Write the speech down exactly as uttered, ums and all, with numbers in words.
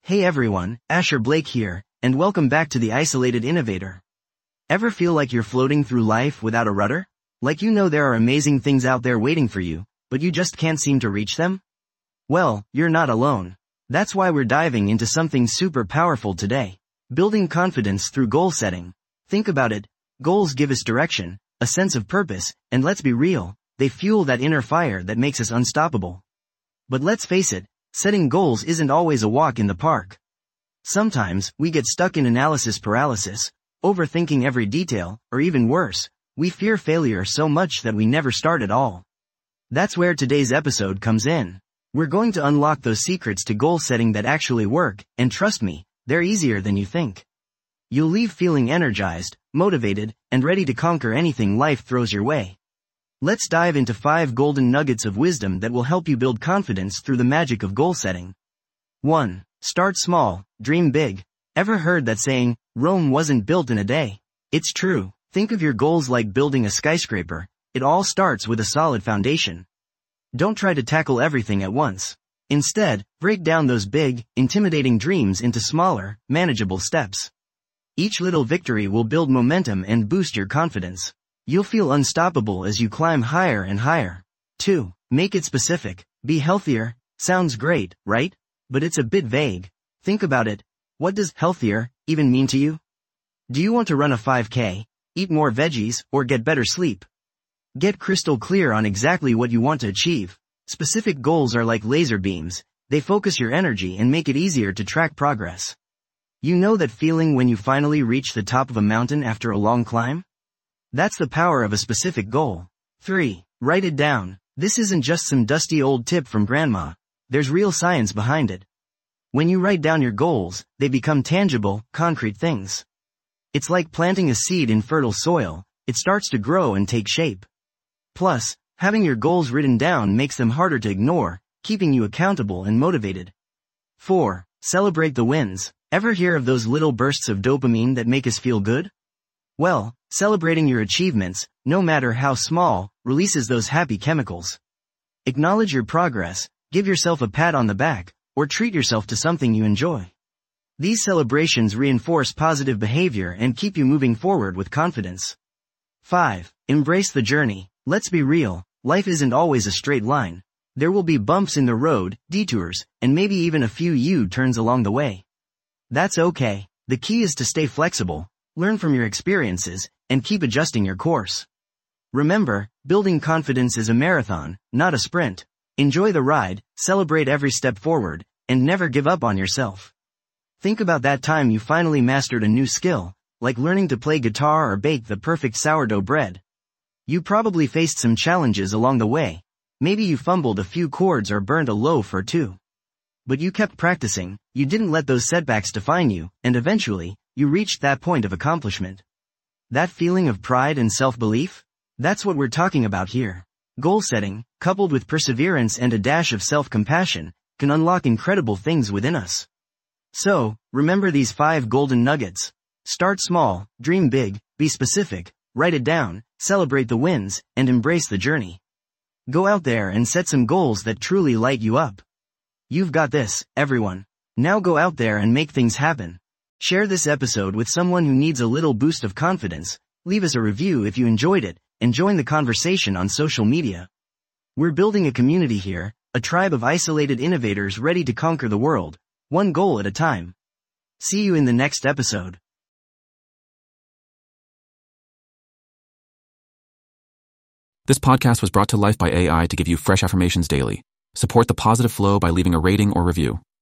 Hey everyone, Asher Blake here, and welcome back to The Isolated Innovator. Ever feel like you're floating through life without a rudder? Like you know there are amazing things out there waiting for you, but you just can't seem to reach them? Well, you're not alone. That's why we're diving into something super powerful today. Building confidence through goal setting. Think about it. Goals give us direction, a sense of purpose, and let's be real, they fuel that inner fire that makes us unstoppable. But let's face it, setting goals isn't always a walk in the park. Sometimes, we get stuck in analysis paralysis, overthinking every detail, or even worse, we fear failure so much that we never start at all. That's where today's episode comes in. We're going to unlock those secrets to goal setting that actually work, and trust me, they're easier than you think. You'll leave feeling energized, motivated, and ready to conquer anything life throws your way. Let's dive into five golden nuggets of wisdom that will help you build confidence through the magic of goal setting. one. Start small, dream big. Ever heard that saying, Rome wasn't built in a day? It's true. Think of your goals like building a skyscraper. It all starts with a solid foundation. Don't try to tackle everything at once. Instead, break down those big, intimidating dreams into smaller, manageable steps. Each little victory will build momentum and boost your confidence. You'll feel unstoppable as you climb higher and higher. two. Make it specific. Be healthier. Sounds great, right? But it's a bit vague. Think about it. What does healthier even mean to you? Do you want to run a five K, eat more veggies, or get better sleep? Get crystal clear on exactly what you want to achieve. Specific goals are like laser beams. They focus your energy and make it easier to track progress. You know that feeling when you finally reach the top of a mountain after a long climb? That's the power of a specific goal. three. Write it down. This isn't just some dusty old tip from grandma. There's real science behind it. When you write down your goals, they become tangible, concrete things. It's like planting a seed in fertile soil. It starts to grow and take shape. Plus, having your goals written down makes them harder to ignore, keeping you accountable and motivated. four. Celebrate the wins. Ever hear of those little bursts of dopamine that make us feel good? Well, celebrating your achievements, no matter how small, releases those happy chemicals. Acknowledge your progress, give yourself a pat on the back, or treat yourself to something you enjoy. These celebrations reinforce positive behavior and keep you moving forward with confidence. five. Embrace the journey. Let's be real, life isn't always a straight line. There will be bumps in the road, detours, and maybe even a few U-turns along the way. That's okay. The key is to stay flexible, learn from your experiences, and keep adjusting your course. Remember, building confidence is a marathon, not a sprint. Enjoy the ride, celebrate every step forward, and never give up on yourself. Think about that time you finally mastered a new skill, like learning to play guitar or bake the perfect sourdough bread. You probably faced some challenges along the way. Maybe you fumbled a few chords or burned a loaf or two. But you kept practicing, you didn't let those setbacks define you, and eventually, you reached that point of accomplishment. That feeling of pride and self-belief? That's what we're talking about here. Goal setting, coupled with perseverance and a dash of self-compassion, can unlock incredible things within us. So, remember these five golden nuggets. Start small, dream big, be specific, write it down, celebrate the wins, and embrace the journey. Go out there and set some goals that truly light you up. You've got this, everyone. Now go out there and make things happen. Share this episode with someone who needs a little boost of confidence, leave us a review if you enjoyed it, and join the conversation on social media. We're building a community here, a tribe of isolated innovators ready to conquer the world, one goal at a time. See you in the next episode. This podcast was brought to life by A I to give you fresh affirmations daily. Support the positive flow by leaving a rating or review.